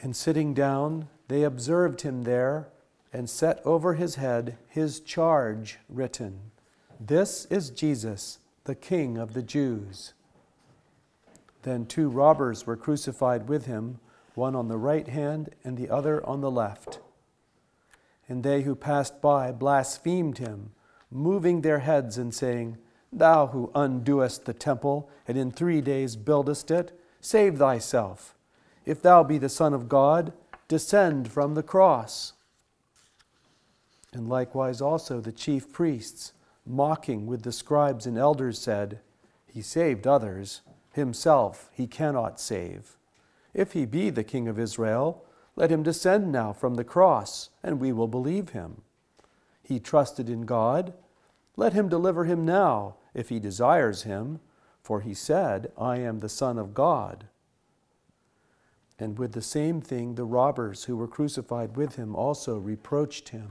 And sitting down, they observed him there, and set over his head his charge written, "This is Jesus, the King of the Jews." Then 2 robbers were crucified with him, one on the right hand and the other on the left. And they who passed by blasphemed him, moving their heads and saying, "Thou who undoest the temple, and in 3 days buildest it, save thyself. If thou be the Son of God, descend from the cross." And likewise also the chief priests, mocking with the scribes and elders, said, "He saved others, himself he cannot save. If he be the King of Israel, let him descend now from the cross, and we will believe him. He trusted in God. Let him deliver him now, if he desires him, for he said, 'I am the Son of God.'" And with the same thing the robbers who were crucified with him also reproached him.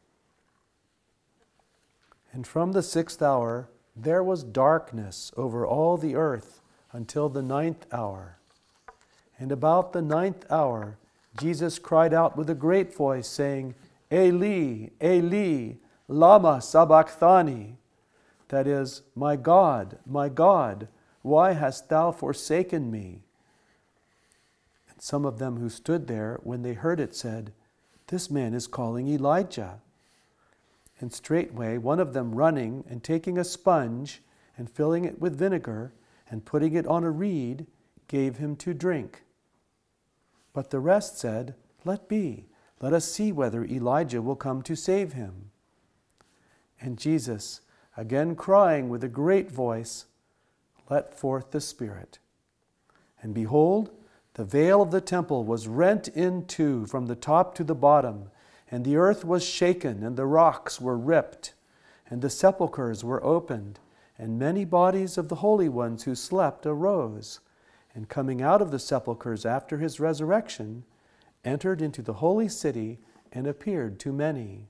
And from the 6th hour there was darkness over all the earth until the 9th hour. And about the 9th hour Jesus cried out with a great voice, saying, "Eli, Eli, lama sabachthani?" That is, my God, why hast thou forsaken me?" And some of them who stood there, when they heard it, said, "This man is calling Elijah." And straightway one of them, running and taking a sponge and filling it with vinegar and putting it on a reed, gave him to drink. But the rest said, "Let be, let us see whether Elijah will come to save him." And Jesus, again crying with a great voice, let forth the Spirit. And behold, the veil of the temple was rent in two from the top to the bottom, and the earth was shaken, and the rocks were ripped, and the sepulchres were opened, and many bodies of the holy ones who slept arose, and coming out of the sepulchres after his resurrection, entered into the holy city and appeared to many.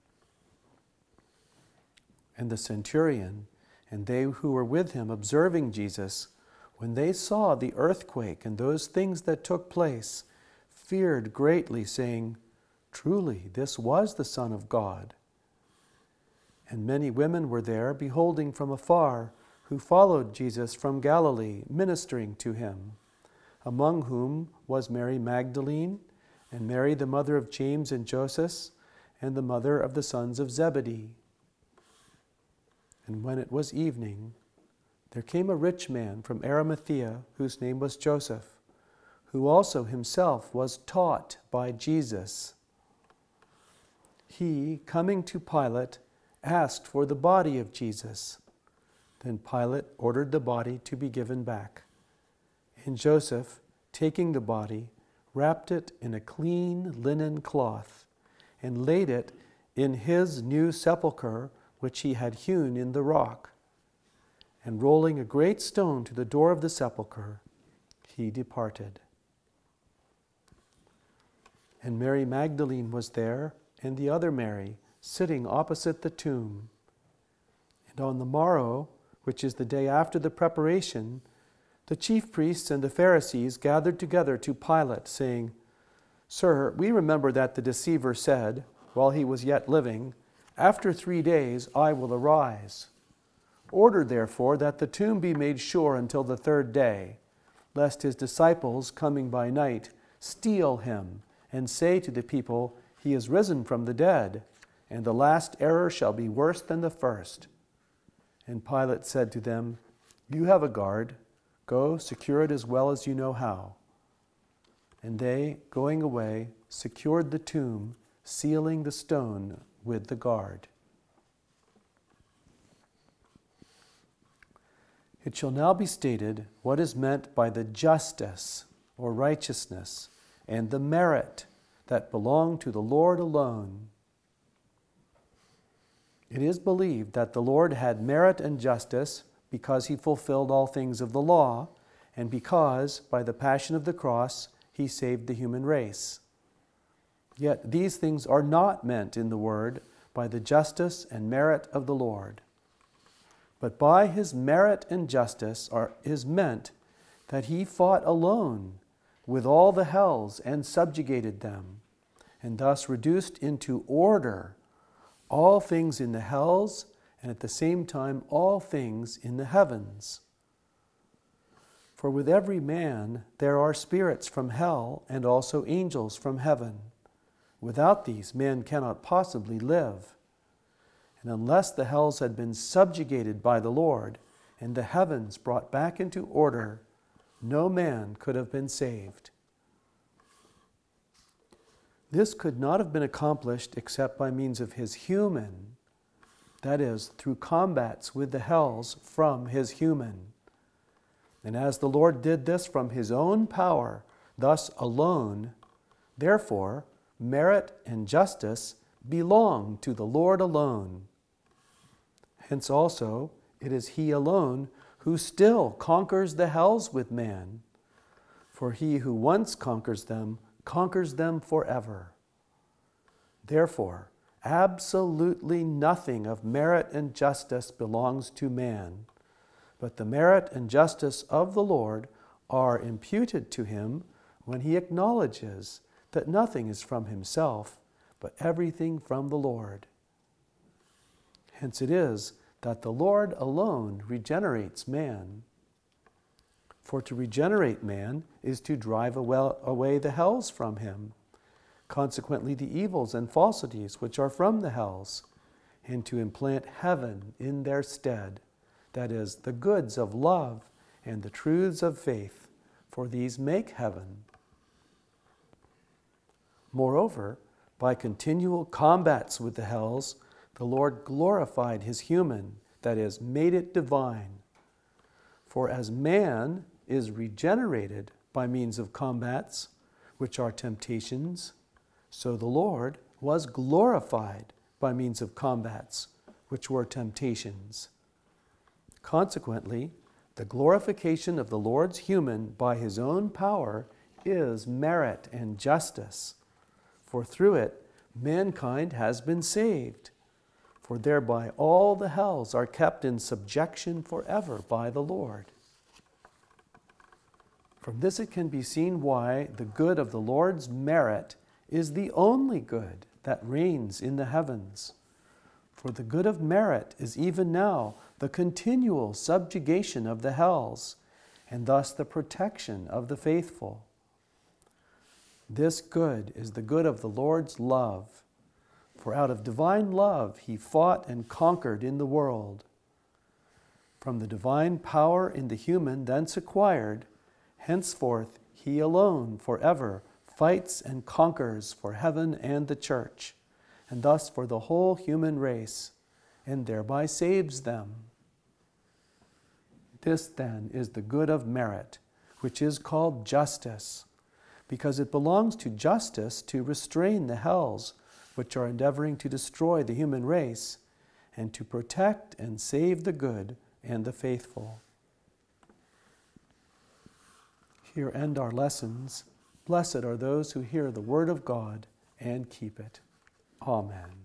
And the centurion and they who were with him, observing Jesus, when they saw the earthquake and those things that took place, feared greatly, saying, "Truly, this was the Son of God." And many women were there, beholding from afar, who followed Jesus from Galilee, ministering to him, among whom was Mary Magdalene, and Mary the mother of James and Joseph, and the mother of the sons of Zebedee. And when it was evening, there came a rich man from Arimathea, whose name was Joseph, who also himself was taught by Jesus. He, coming to Pilate, asked for the body of Jesus. Then Pilate ordered the body to be given back. And Joseph, taking the body, wrapped it in a clean linen cloth, and laid it in his new sepulchre, which he had hewn in the rock. And rolling a great stone to the door of the sepulchre, he departed. And Mary Magdalene was there, and the other Mary, sitting opposite the tomb. And on the morrow, which is the day after the preparation, the chief priests and the Pharisees gathered together to Pilate, saying, "Sir, we remember that the deceiver said, while he was yet living, 'After 3 days I will arise.' Order therefore that the tomb be made sure until the 3rd day, lest his disciples, coming by night, steal him, and say to the people, 'He is risen from the dead,' and the last error shall be worse than the first." And Pilate said to them, "You have a guard. Go, secure it as well as you know how." And they, going away, secured the tomb, sealing the stone with the guard. It shall now be stated what is meant by the justice or righteousness and the merit that belong to the Lord alone. It is believed that the Lord had merit and justice because he fulfilled all things of the law, and because, by the passion of the cross, he saved the human race. Yet these things are not meant in the word by the justice and merit of the Lord. But by his merit and justice is meant that he fought alone, with all the hells and subjugated them, and thus reduced into order all things in the hells and at the same time all things in the heavens. For with every man there are spirits from hell and also angels from heaven. Without these, man cannot possibly live. And unless the hells had been subjugated by the Lord and the heavens brought back into order, no man could have been saved. This could not have been accomplished except by means of his human, that is, through combats with the hells from his human. And as the Lord did this from his own power, thus alone, therefore, merit and justice belong to the Lord alone. Hence also, it is he alone who still conquers the hells with man. For he who once conquers them forever. Therefore, absolutely nothing of merit and justice belongs to man, but the merit and justice of the Lord are imputed to him when he acknowledges that nothing is from himself, but everything from the Lord. Hence it is that the Lord alone regenerates man. For to regenerate man is to drive away the hells from him, consequently the evils and falsities which are from the hells, and to implant heaven in their stead, that is, the goods of love and the truths of faith, for these make heaven. Moreover, by continual combats with the hells, the Lord glorified his human, that is, made it divine. For as man is regenerated by means of combats, which are temptations, so the Lord was glorified by means of combats, which were temptations. Consequently, the glorification of the Lord's human by his own power is merit and justice, for through it mankind has been saved, for thereby all the hells are kept in subjection forever by the Lord. From this it can be seen why the good of the Lord's merit is the only good that reigns in the heavens. For the good of merit is even now the continual subjugation of the hells, and thus the protection of the faithful. This good is the good of the Lord's love, for out of divine love he fought and conquered in the world. From the divine power in the human thence acquired, henceforth he alone forever fights and conquers for heaven and the church, and thus for the whole human race, and thereby saves them. This then is the good of merit, which is called justice, because it belongs to justice to restrain the hells, which are endeavoring to destroy the human race, and to protect and save the good and the faithful. Here end our lessons. Blessed are those who hear the word of God and keep it. Amen.